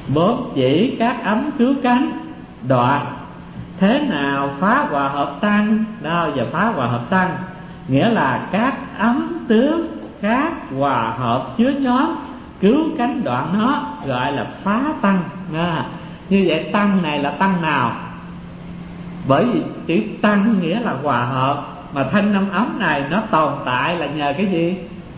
bốn chỉ các ấm cứu cánh đoạn. Thế nào phá hòa hợp tăng? Đâu giờ phá hòa hợp tăng nghĩa là các ấm tướng các hòa hợp chứa nhóm cứu cánh đoạn nó, gọi là phá tăng. Như vậy tăng này là tăng nào? Bởi vì chữ tăng nghĩa là hòa hợp, mà thanh năm ấm này nó tồn tại là nhờ cái gì?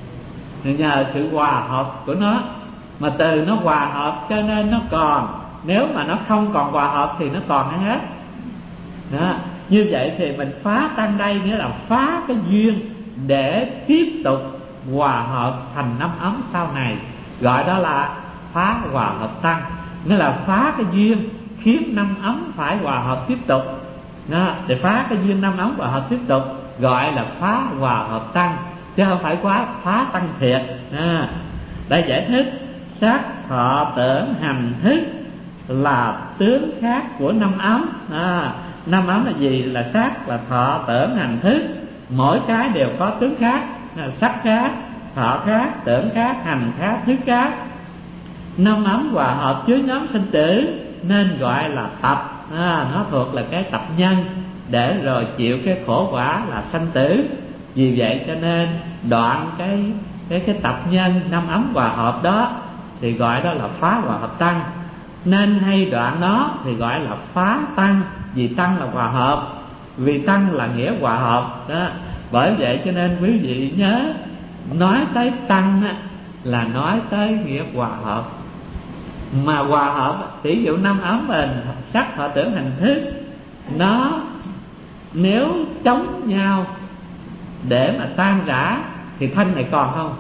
Nhờ sự hòa hợp của nó. Mà từ nó hòa hợp cho nên nó còn. Nếu mà nó không còn hòa hợp thì nó còn hay hết đó. Như vậy thì mình phá tăng đây nghĩa là phá cái duyên để tiếp tục hòa hợp thành năm ấm sau này, gọi đó là phá hòa hợp tăng. Nghĩa là phá cái duyên khiến năm ấm phải hòa hợp tiếp tục đó. Để phá cái duyên năm ấm hòa hợp tiếp tục gọi là phá hòa hợp tăng, chứ không phải phá tăng thiệt. Để giải thích sắc thọ tưởng hành thức là tướng khác của năm ấm. Năm ấm là gì? Là sắc, là thọ, tưởng, hành, thức. Mỗi cái đều có tướng khác, sắc khác, thọ khác, tưởng khác, hành khác, thức khác. Năm ấm hòa hợp chứa nhóm sinh tử nên gọi là tập. Nó thuộc là cái tập nhân để rồi chịu cái khổ quả là sanh tử. Vì vậy cho nên đoạn cái tập nhân năm ấm hòa hợp đó thì gọi đó là phá hòa hợp tăng. Nên hay đoạn nó thì gọi là phá tăng, vì tăng là hòa hợp, vì tăng là nghĩa hòa hợp đó. Bởi vậy cho nên quý vị nhớ, nói tới tăng là nói tới nghĩa hòa hợp. Mà hòa hợp tỷ dụ năm ấm mình sắc thọ tưởng hành thức, nó nếu chống nhau để mà tan rã thì thanh này còn không?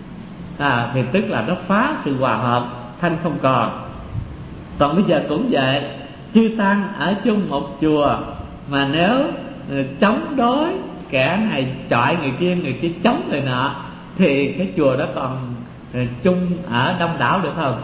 Thì tức là nó phá sự hòa hợp, thanh không còn. Còn bây giờ cũng vậy, chư tăng ở chung một chùa mà nếu chống đối, kẻ này chọi người kia chống người nọ, thì cái chùa đó còn chung ở đông đảo được không?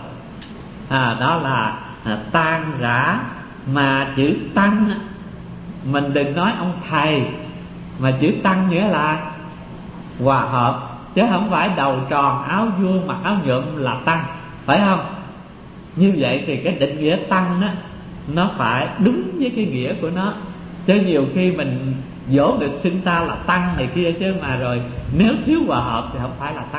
Đó là tan rã. Mà chữ tăng mình đừng nói ông thầy, mà chữ tăng nghĩa là hòa hợp, chứ không phải đầu tròn áo vuông mặc áo nhuộm là tăng, phải không? Như vậy thì cái định nghĩa tăng đó nó phải đúng với cái nghĩa của nó. Chứ nhiều khi mình dỗ được xưng ta là tăng này kia, chứ mà rồi nếu thiếu hòa hợp thì không phải là tăng.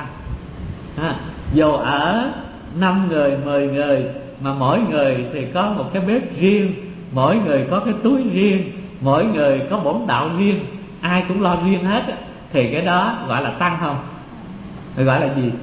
Dù ở 5 người, 10 người mà mỗi người thì có một cái bếp riêng, mỗi người có cái túi riêng, mỗi người có bổn đạo riêng, ai cũng lo riêng hết, thì cái đó gọi là tăng không? Gọi là gì?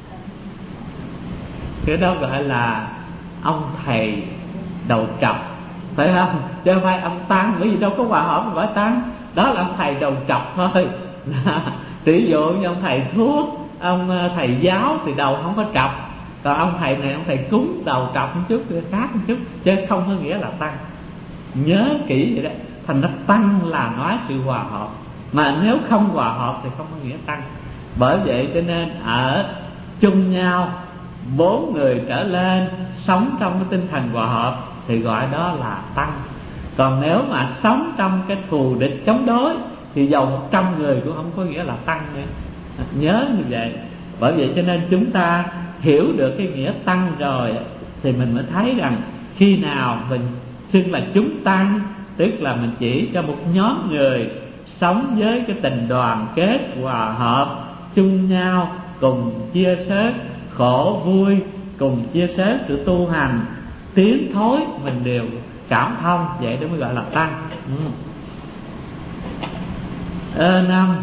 Cái đó gọi là ông thầy đầu trọc, phải không? Chứ không phải ông tăng, bởi vì đâu có hòa hợp mà phải tăng. Đó là ông thầy đầu trọc thôi. Tỷ dụ như ông thầy thuốc, ông thầy giáo thì đầu không có trọc, còn ông thầy này, ông thầy cúng đầu trọc một chút, khác một chút, chứ không có nghĩa là tăng. Nhớ kỹ vậy đó. Thành ra tăng là nói sự hòa hợp, mà nếu không hòa hợp thì không có nghĩa tăng. Bởi vậy cho nên ở chung nhau 4 người trở lên sống trong cái tinh thần hòa hợp thì gọi đó là tăng. Còn nếu mà sống trong cái thù địch chống đối thì dầu 100 người cũng không có nghĩa là tăng nữa. Nhớ như vậy. Bởi vậy cho nên chúng ta hiểu được cái nghĩa tăng rồi thì mình mới thấy rằng khi nào mình xưng là chúng tăng, tức là mình chỉ cho một nhóm người sống với cái tình đoàn kết hòa hợp chung nhau, cùng chia sẻ khổ vui, cùng chia sẻ sự tu hành, tiến thối mình đều cảm thông, vậy đó mới gọi là tăng. Năm